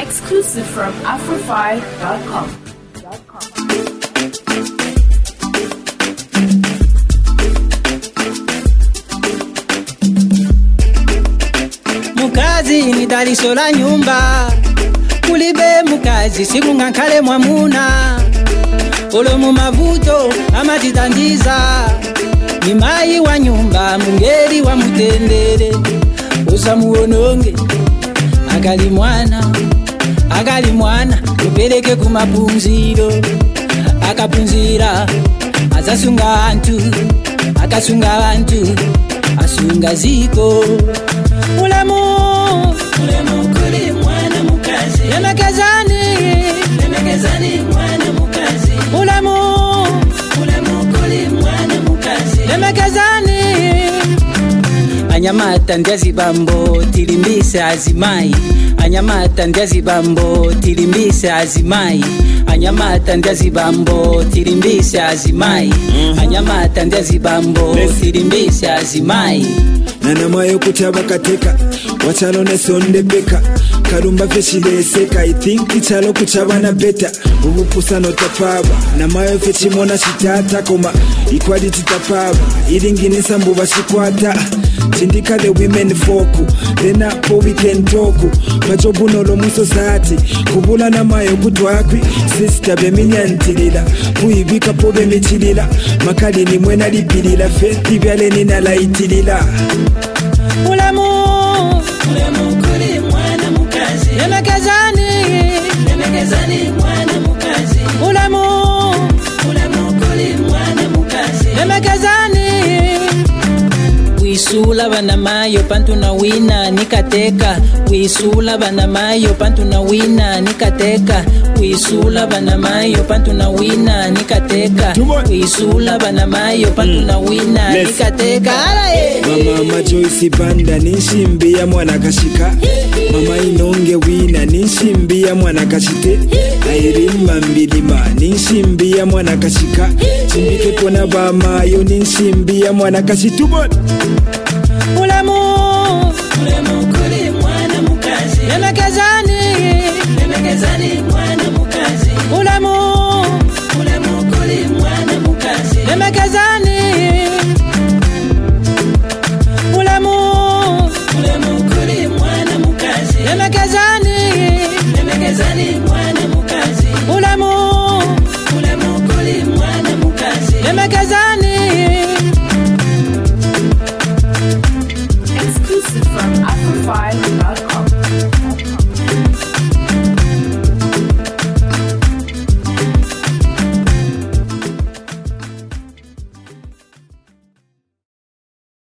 Exclusive from Afrofy.com. Mukazi ni dalisho la nyumba, kulibe mukazi sikunga kale mwamuna. Olo mu mavuto amatitandiza, ni mai wa nyumba mungeri wa mutendere. Usa muononge agali mwana upeleke kumapunziro. Akapunzira azasunga antu, akasunga antu asunga ziko. Ulemu kuli mwana mukazi, Lemekezani mwana mukazi. Ulemu kuli mwana mukazi, Lemekezani. Anyamata ndiazi bambo tilimbise azimai. Anyamata ndiazi bambo tilimbise azimai. Anyamata ndiazi bambo tilimbise azimai. Anyamata ndiazi bambo tilimbise azimai. Nana mayo kuchaba kateka wachalo ne sonde beka karumba feshileseka. I think ichalo kuchaba na beta ubupusa no tapaba na mayo fechi mona shitata koma equality tapaba iringine sambu bashikwata chindika the women foku then up we can talk majobu no lo muso sati kubula na mayo kutwakwi sister beminyantilila kuibika pobe michilila makali ni mwena lipilila festi byale nina laitilila. Ulemu kuli mwana mukazi, Lemekezani mwana mukazi. Ulemu kuli mwana mukazi, Lemekezani. Wisula bana mayo pantu na wina nikateka. Wisula bana mayo pantu na wina nikateka. Wisula bana mayo pantu na wina nikateka. Wisula bana mayo pantu na wina nikateka. Mama Joyce Banda nishimbia mwana kashika. Mama Inonge wina nishimbia mwana kashite. Airima mbilima nishimbia mwana kashika. Chimbike pona bamayo nishimbia mwana kashitubon. Ulemu kuli mwana mukazi, Lemekezani mwana mukazi. Ulemu kuli mwana mukazi, Lemekezani. Ulemu kuli mwana mukazi, Lemekezani mwana mukazi. Ulemu kuli mwana mukazi, Lemekezani. Exclusive from Afrofy.com.